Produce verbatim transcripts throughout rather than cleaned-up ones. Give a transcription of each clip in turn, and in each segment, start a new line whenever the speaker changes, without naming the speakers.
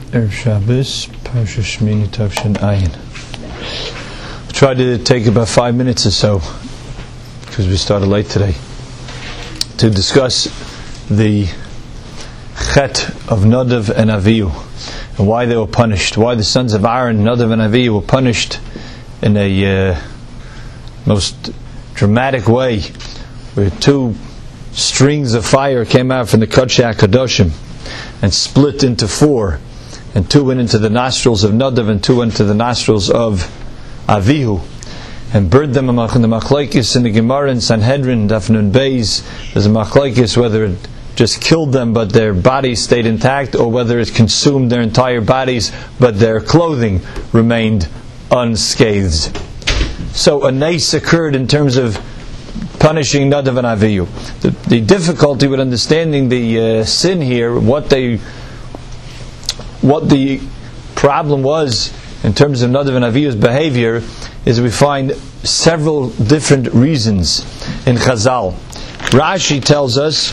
Erev Shabbos, Parsha Shmini Tavshin Ayin. I'll try to take about five minutes or so, because we started late today, to discuss the Chet of Nadav and Avihu, and why they were punished, why the sons of Aaron, Nadav and Avihu, were punished in a uh, most dramatic way, where two strings of fire came out from the Kodesh HaKadoshim and split into four, and two went into the nostrils of Nadav and two went into the nostrils of Avihu, and burned them. In the Machlokes in the Gemara in Sanhedrin, Daf Nun Beis, there's a Machlokes whether it just killed them but their bodies stayed intact, or whether it consumed their entire bodies but their clothing remained unscathed. So a nace occurred in terms of punishing Nadav and Avihu. The, the difficulty with understanding the uh, sin here, what they, what the problem was in terms of Nadav and Avihu's behavior, is we find several different reasons in Chazal. Rashi tells us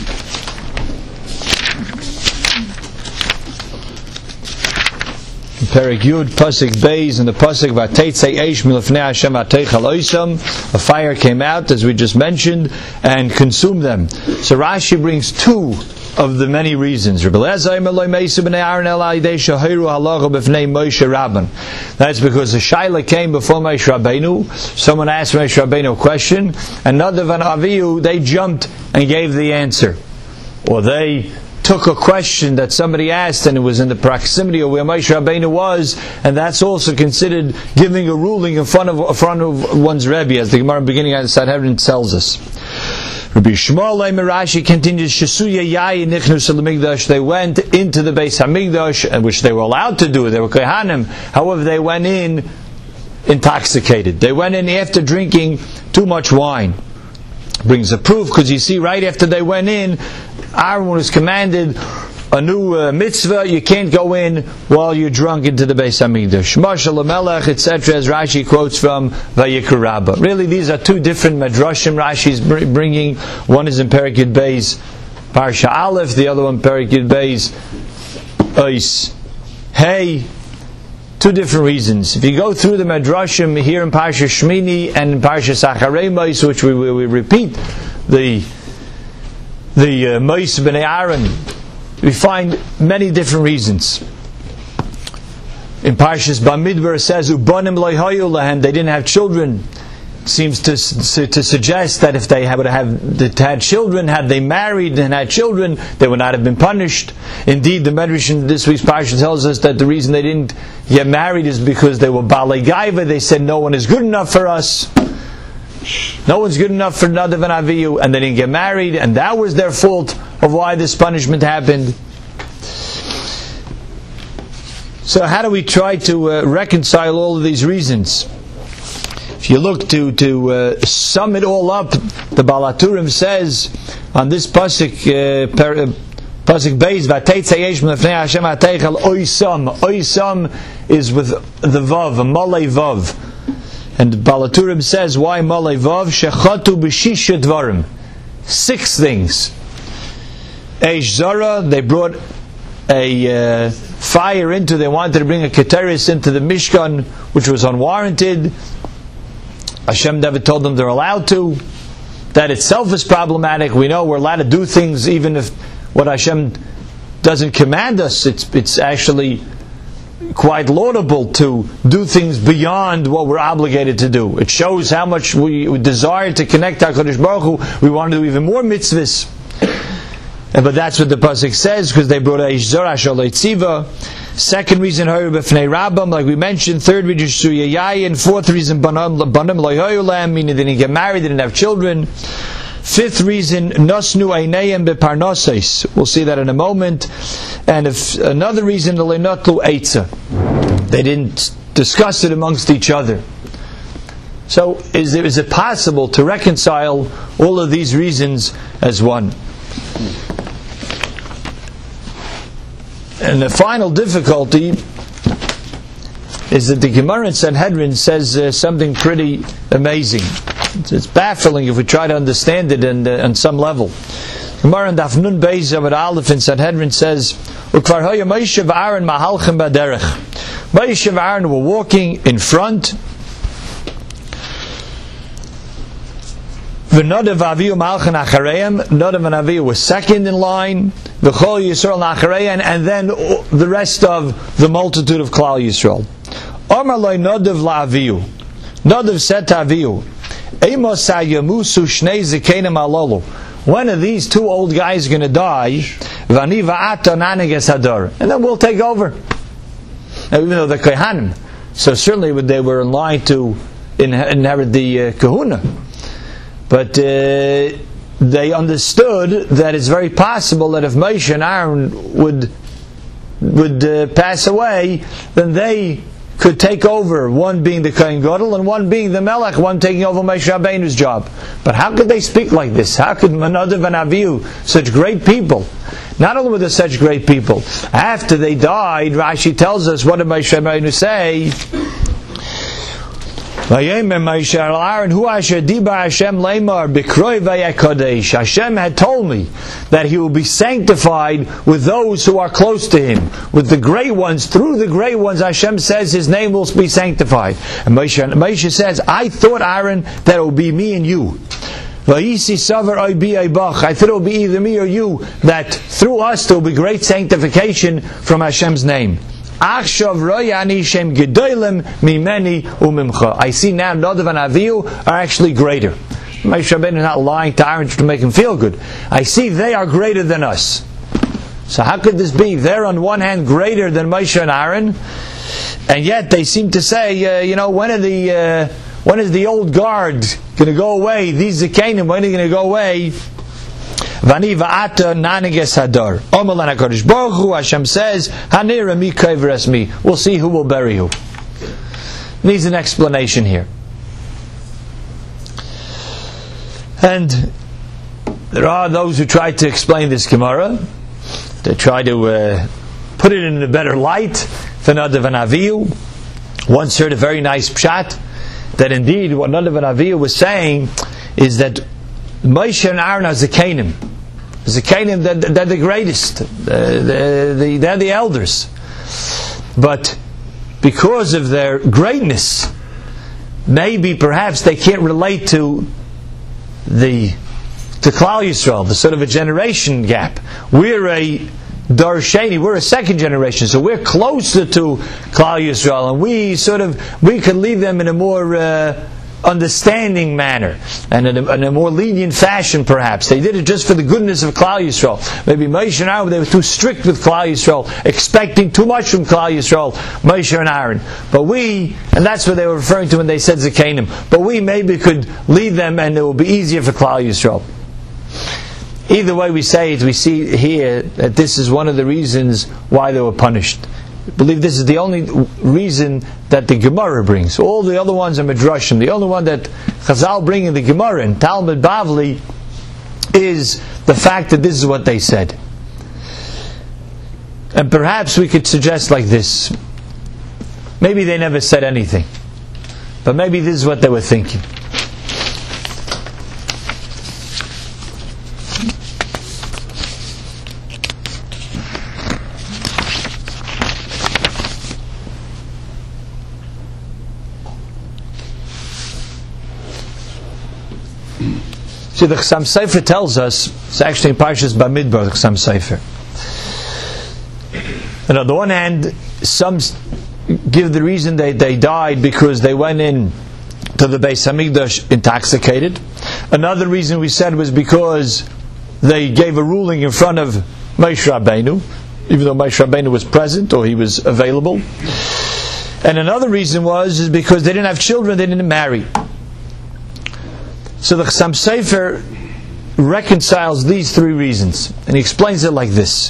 in Perek Yud, Pasuk Beis, in the Pasuk V'ateitzei eish milifnei Hashem ateichal oisam, a fire came out, as we just mentioned, and consumed them. So Rashi brings two of the many reasons. That's because the Shaila came before Moshe Rabbeinu. Someone asked Moshe Rabbeinu a question, and Nadav and Avihu, they jumped and gave the answer. Or they took a question that somebody asked and it was in the proximity of where Moshe Rabbeinu was, and that's also considered giving a ruling in front of, in front of one's Rebbe, as the Gemara beginning of the Sanhedrin tells us. Rabbi Shmuel Rashi continues, Shesuya Yayin Nichnus L'Migdash. They went into the Beis Hamikdash, which they were allowed to do. They were Kohanim. However, they went in intoxicated. They went in after drinking too much wine. Brings a proof, because you see, right after they went in, Aaron was commanded a new uh, mitzvah: you can't go in while you're drunk into the Beis Hamikdash. Mashal Melech, et cetera, as Rashi quotes from Vayikra Rabbah. Really, these are two different medrashim Rashi is bringing. One is in Perek Yud Beis, Parsha Aleph. The other one, Perek Yud Beis, Ois Hey. Two different reasons. If you go through the medrashim here in Parsha Shmini and in Parsha Acharei Mos, which we, we, we repeat the the uh, Mos b'nei Aaron, we find many different reasons. In Parshas Bamidbar it says, "Ubanim lo hayu lahem," they didn't have children. Seems to to suggest that if they would have had children, had they married and had children, they would not have been punished. Indeed, the Medrash in this week's Parsha tells us that the reason they didn't get married is because they were Balei Gaiva. They said, no one is good enough for us. No one's good enough for Nadav and Avihu, and they didn't get married, and that was their fault of why this punishment happened. So how do we try to uh, reconcile all of these reasons? If you look to to uh, sum it all up, the Baal HaTurim says on this pasuk, uh, per, uh, pasuk Beis, "V'ateitzei eish milifnei Hashem ateichal oisam." Oisam is with the vav, a malei vav, and the Baal HaTurim says, why malei vav? Shechatu b'shisha dvarim, six things. Eish zara, they brought a uh, fire into. They wanted to bring a keteris into the Mishkan, which was unwarranted. Hashem never told them they're allowed to. That itself is problematic. We know we're allowed to do things even if what Hashem doesn't command us. It's it's actually quite laudable to do things beyond what we're obligated to do. It shows how much we desire to connect to HaKadosh Baruch Hu. We want to do even more mitzvahs. But that's what the pasuk says, because they brought a Ishzor Ashalei Tziva. Second reason, B'fnei Rabbam, like we mentioned. Third reason, Suya Yayin. Fourth reason, Banim Loyolam, meaning they didn't get married, they didn't have children. Fifth reason, Nosnu Einayim Beparnoses. We'll see that in a moment. And if another reason, Lenotlu Eitza. They didn't discuss it amongst each other. So, is it, is it possible to reconcile all of these reasons as one? And the final difficulty is that the Gemara in Sanhedrin says uh, something pretty amazing. It's, it's baffling if we try to understand it and, uh, on some level. Gemara in Daf Nun Beis Amud Aleph in Sanhedrin says, "Ukvar hoya Moshe v'Aaron mahalchim b'derech." Moshe and Aaron were walking in front. V'Nadav Avihu malchin achareim. Nadav and Avihu was second in line. V'chol Yisrael nachareim, and then the rest of the multitude of Klal Yisrael. Amar lo Nadav la'Avihu. Nadav said to Avihu, "Amos hayamusu shnei zikenim alolu." When are these two old guys going to die? V'ani va'ata naniges hadar, and then we'll take over. Now, even though they're Kohanim, so certainly they were in line to inherit the uh, Kahuna. But uh, they understood that it's very possible that if Moshe and Aaron would would uh, pass away, then they could take over, one being the Kohen Gadol and one being the Melech, one taking over Moshe Rabbeinu's job. But how could they speak like this? How could Nadav and Avihu, such great people, not only were they such great people, after they died, Rashi tells us, what did Moshe Rabbeinu say? Hashem had told me that he will be sanctified with those who are close to him, with the great ones. Through the great ones, Hashem says his name will be sanctified. And Moshe, Moshe says, I thought, Aaron, that it will be me and you. I thought it will be either me or you, that through us there will be great sanctification from Hashem's name. I see now Nadav and Avihu are actually greater. Moshe Rabbeinu is not lying to Aaron to make him feel good. I see they are greater than us. So how could this be? They're on one hand greater than Moshe and Aaron, and yet they seem to say, uh, you know, when are the uh, when is the old guard going to go away? These Zakanim, when are they going to go away? Vani va'ata naniges hadar. Omelan HaKadosh Baruch Hu, Hashem says, Hanira mi kaiveres mi. We'll see who will bury you. Needs an explanation here. And there are those who try to explain this Gemara. They try to uh, put it in a better light than Nadav and Avihu. Once heard a very nice pshat, that indeed what Nadav and Avihu was saying is that Moshe and Aaron are Zakanim. Zakanim, they're, they're the greatest. They're, they're, they're the elders. But because of their greatness, maybe perhaps they can't relate to the to Klal Yisrael, the sort of a generation gap. We're a Dar Sheni, we're a second generation, so we're closer to Klal Yisrael, and we sort of we can lead them in a more uh, understanding manner, and in a, in a more lenient fashion perhaps. They did it just for the goodness of Klal Yisrael. Maybe Moshe and Aaron, they were too strict with Klal Yisrael, expecting too much from Klal Yisrael, Moshe and Aaron. But we, and that's what they were referring to when they said Zakanim, but we maybe could lead them and it will be easier for Klal Yisrael. Either way we say it, we see here that this is one of the reasons why they were punished. I believe this is the only reason that the Gemara brings. All the other ones are Midrashim. The only one that Chazal bring in the Gemara and Talmud Bavli is the fact that this is what they said. And perhaps we could suggest like this. Maybe they never said anything, but maybe this is what they were thinking. See, the Chassam Sofer tells us, it's actually in Parshas Bamidbar, the Chassam Sofer. And on the one hand, some give the reason they, they died because they went in to the Beis Hamikdash intoxicated. Another reason we said was because they gave a ruling in front of Moshe Rabbeinu, even though Moshe Rabbeinu was present or he was available. And another reason was is because they didn't have children, they didn't marry. So the Chassam Sofer reconciles these three reasons, and he explains it like this.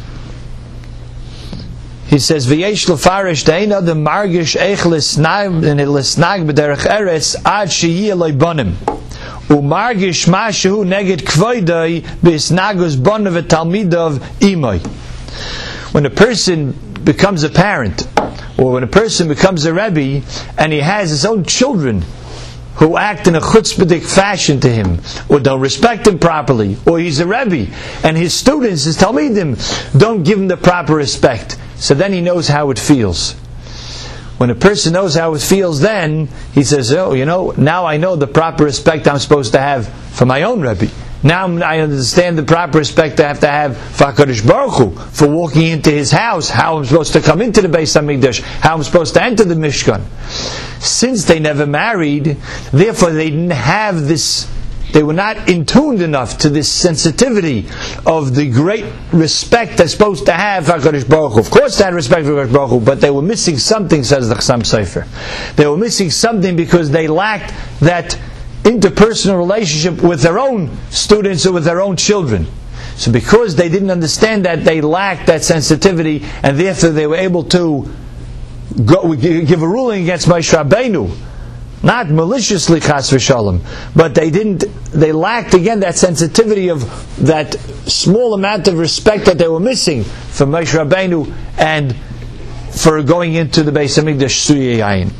He says, "V'yesh lefarish de'ein adam margish eich lisnag b'derech eretz ad sheyeh lo bonim, u'margish mashehu neged kvoidai b'isnagus bonav v'talmidav imoi." When a person becomes a parent, or when a person becomes a Rebbe, and he has his own children who act in a chutzpahdik fashion to him, or don't respect him properly, or he's a Rebbe, and his students, his Talmidim, don't give him the proper respect. So then he knows how it feels. When a person knows how it feels, then he says, oh, you know, now I know the proper respect I'm supposed to have for my own Rebbe. Now I understand the proper respect I have to have for HaKadosh Baruch Hu, for walking into his house, how I'm supposed to come into the Beis HaMikdash, how I'm supposed to enter the Mishkan. Since they never married, therefore they didn't have this, they were not in tuned enough to this sensitivity of the great respect they're supposed to have for HaKadosh Baruch Hu. Of course they had respect for HaKadosh Baruch Hu, but they were missing something, says the Chassam Sofer. They were missing something because they lacked that interpersonal relationship with their own students or with their own children. So because they didn't understand that, they lacked that sensitivity, and therefore they were able to go, give a ruling against Moshe Rabbeinu, not maliciously chas v'shalom, but they didn't. They lacked again that sensitivity of that small amount of respect that they were missing for Moshe Rabbeinu and for going into the Beis Hamikdash Suyei Yayin.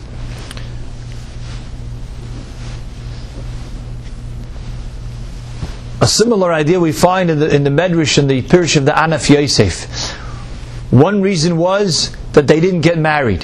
A similar idea we find in the, in the Medrash and the Pirush of the Anaf Yosef. One reason was that they didn't get married.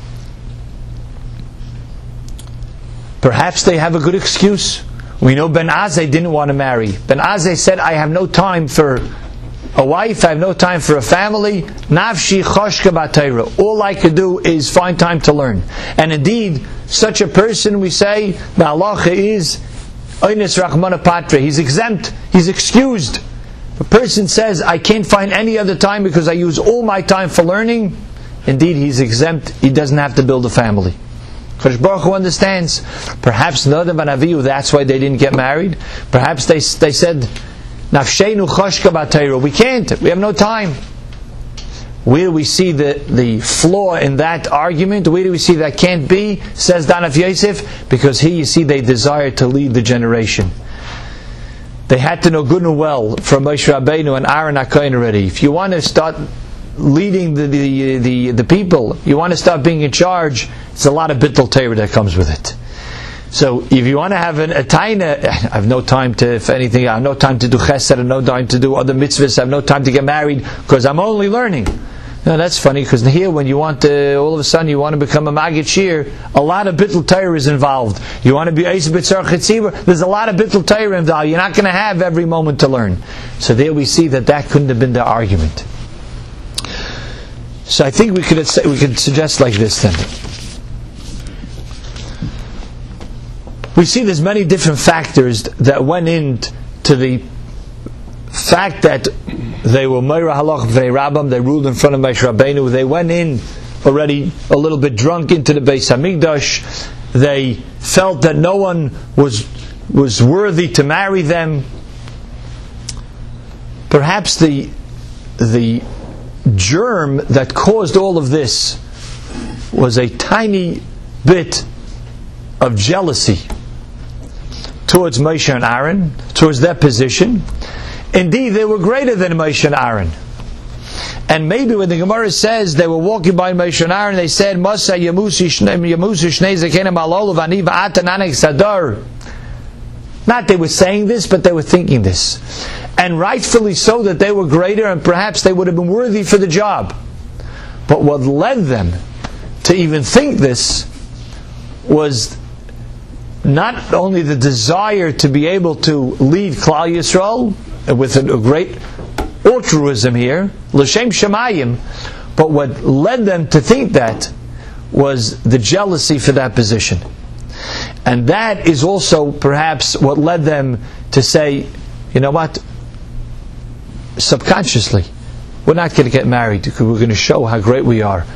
Perhaps they have a good excuse. We know Ben Azai didn't want to marry. Ben Azai said, I have no time for a wife, I have no time for a family. Nafshi choshka b'Torah. All I could do is find time to learn. And indeed, such a person, we say, the halacha is Oynes Rachmana Patra. He's exempt. He's excused. If a person says, I can't find any other time because I use all my time for learning, indeed he's exempt. He doesn't have to build a family. Kadosh Baruch Hu understands. Perhaps Nadav and Avihu, that's why they didn't get married. Perhaps they they said, Nafsheinu choshka b'Torah. We can't. We have no time. Where do we see the, the flaw in that argument? Where do we see that can't be? Says Anaf Yosef, because here you see they desire to lead the generation. They had to know good and well from Moshe Rabbeinu and Aaron HaKohen already. If you want to start leading the the, the, the people, you want to start being in charge, it's a lot of bittul Torah that comes with it. So if you want to have an, a taina, I have no time to, if anything, I have no time to do chesed, I have no time to do other mitzvahs, I have no time to get married, because I'm only learning. No, that's funny, because here when you want to, all of a sudden you want to become a Maggid Shir, a lot of bittul Torah is involved. You want to be Eis B'tzar Chetzibur, there's a lot of bittul Torah involved. You're not going to have every moment to learn. So there we see that that couldn't have been the argument. So I think we could we could suggest like this then. We see there's many different factors that went into the fact that they were Meira Halach V'nei Rabbam, they ruled in front of Moshe Rabbeinu, they went in already a little bit drunk into the Beis Hamikdash, they felt that no one was was worthy to marry them. Perhaps the the germ that caused all of this was a tiny bit of jealousy towards Moshe and Aaron, towards their position. Indeed, they were greater than Moshe and Aaron. And maybe when the Gemara says they were walking by Moshe and Aaron, they said, Masa Yamusi Shnei Zakenim Alol V'ani V'atanan Sadar. Not they were saying this, but they were thinking this. And rightfully so, that they were greater and perhaps they would have been worthy for the job. But what led them to even think this was not only the desire to be able to lead Klal Yisrael with a, a great altruism here, L'Shem Shemayim, but what led them to think that was the jealousy for that position. And that is also perhaps what led them to say, you know what, subconsciously, we're not going to get married because we're going to show how great we are.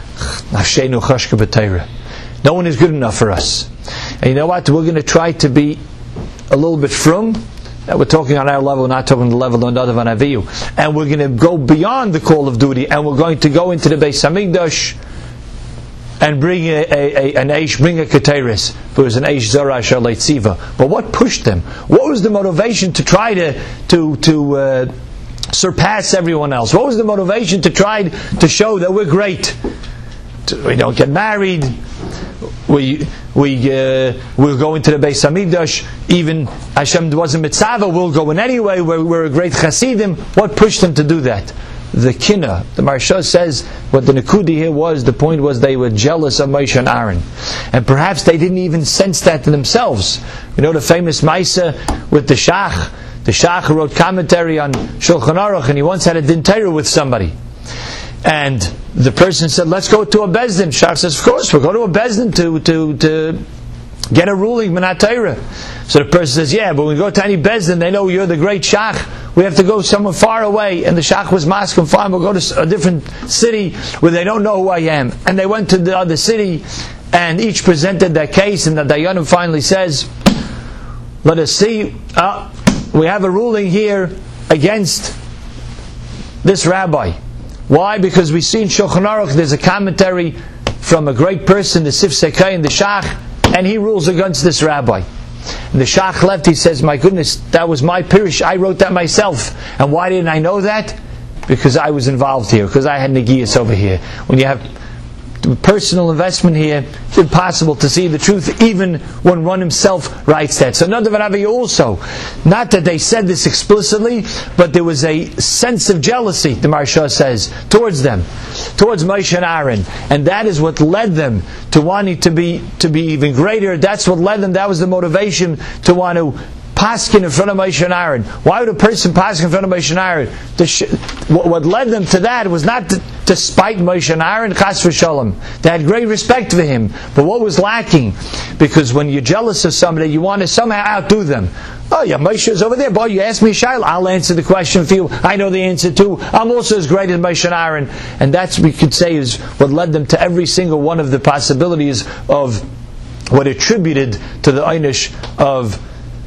No one is good enough for us. And you know what, we're going to try to be a little bit frum. We're talking on our level, not talking on the level of Nadav and Avihu. And we're going to go beyond the call of duty, and we're going to go into the Beis Hamikdash and bring a, a, a, an Eish, bring a Keteris, who was an Eish Zara Shalei Tziva. But what pushed them? What was the motivation to try to to to uh, surpass everyone else? What was the motivation to try to show that we're great? We don't get married. We we uh, we'll go into the Beis Hamikdash. Even Hashem wasn't mitzvah, we'll go in anyway. We're, we're a great Hasidim. What pushed them to do that? The kina. The Maharsha says what the Nekudi here was, the point was they were jealous of Moshe and Aaron. And perhaps they didn't even sense that in themselves. You know the famous Maisa with the Shach? The Shach wrote commentary on Shulchan Aruch, and he once had a din Torah with somebody. And the person said, let's go to a Bezdin. Shach says, of course, we'll go to a Bezdin to, to, to get a ruling, Minat Torah. So the person says, yeah, but when we go to any Bezdin, they know you're the great Shach. We have to go somewhere far away. And the Shach was masking, fine, we'll go to a different city where they don't know who I am. And they went to the other city, and each presented their case, and the Dayanim finally says, let us see, uh, we have a ruling here against this rabbi. Why? Because we see in Shulchan Aruch there's a commentary from a great person, the Sif Sekei and the Shach, and he rules against this rabbi. And the Shach left, he says, my goodness, that was my pirish, I wrote that myself. And why didn't I know that? Because I was involved here, because I had Negias over here. When you have personal investment here, it's impossible to see the truth even when one himself writes that. So Nadav and Avihu also, not that they said this explicitly, but there was a sense of jealousy, the Maharsha says, towards them, towards Moshe and Aaron, and that is what led them to wanting to be to be even greater. That's what led them, that was the motivation to want to paskin in front of Moshe and Aaron. Why would a person paskin in front of Moshe and Aaron? What led them to that was not to, to spite Moshe and Aaron, chas v'shalom. They had great respect for him. But what was lacking? Because when you're jealous of somebody, you want to somehow outdo them. Oh yeah, Moshe is over there. Boy, you ask me, Shaila, I'll answer the question for you. I know the answer too. I'm also as great as Moshe and Aaron. And that's, we could say, is what led them to every single one of the possibilities of what attributed to the einish of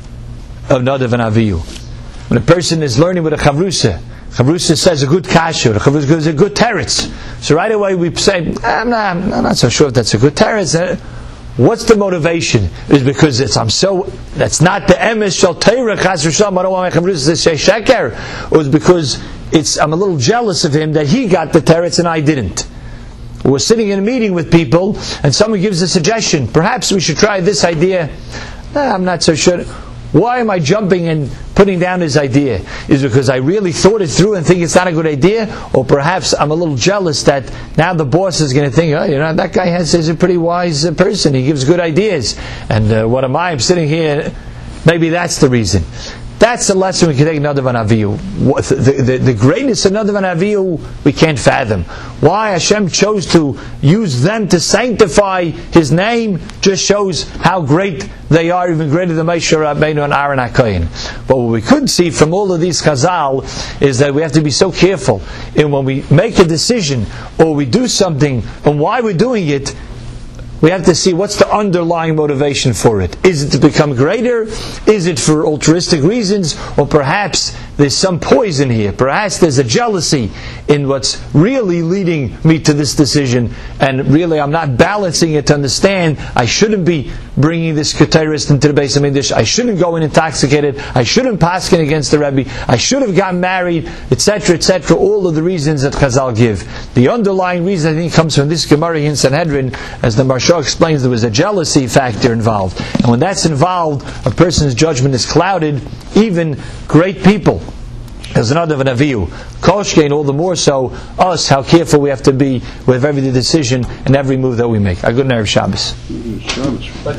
of Nadav and Avihu. When a person is learning with a chavrusa, chavrusa says a good kasher, a chavrusa gives a good teretz. So right away we say, I'm not, I'm not so sure if that's a good teretz. What's the motivation? Is because it's I'm so that's not the emes shel Torah chas v'shalom. I don't want my chavrusa to say sheker. Or it's because it's I'm a little jealous of him that he got the teretz and I didn't. We're sitting in a meeting with people and someone gives a suggestion. Perhaps we should try this idea. Nah, I'm not so sure. Why am I jumping and putting down his idea? Is it because I really thought it through and think it's not a good idea? Or perhaps I'm a little jealous that now the boss is going to think, oh, you know, that guy has, is a pretty wise uh, person. He gives good ideas. And uh, what am I? I'm sitting here. Maybe that's the reason. That's the lesson we can take Nadav and Avihu. The, the, the greatness of Nadav and Avihu we can't fathom. Why Hashem chose to use them to sanctify His name just shows how great they are, even greater than Moshe Rabbeinu and Aaron HaKohen. But what we could see from all of these Chazal is that we have to be so careful. And when we make a decision or we do something and why we're doing it, we have to see what's the underlying motivation for it. Is it to become greater? Is it for altruistic reasons? Or perhaps there's some poison here. Perhaps there's a jealousy in what's really leading me to this decision. And really I'm not balancing it to understand I shouldn't be bringing this keteris into the Beis Hamikdash. I shouldn't go in intoxicated. I shouldn't paskin against the Rebbe. I should have gotten married, et cetera, et cetera. All of the reasons that Chazal give. The underlying reason I think comes from this Gemara in Sanhedrin, as the Maharsha explains, there was a jealousy factor involved. And when that's involved, a person's judgment is clouded, even great people. As another of an Avihu. Koshkein, all the more so, us, how careful we have to be with every decision and every move that we make. A good night of Shabbos. Shabbos.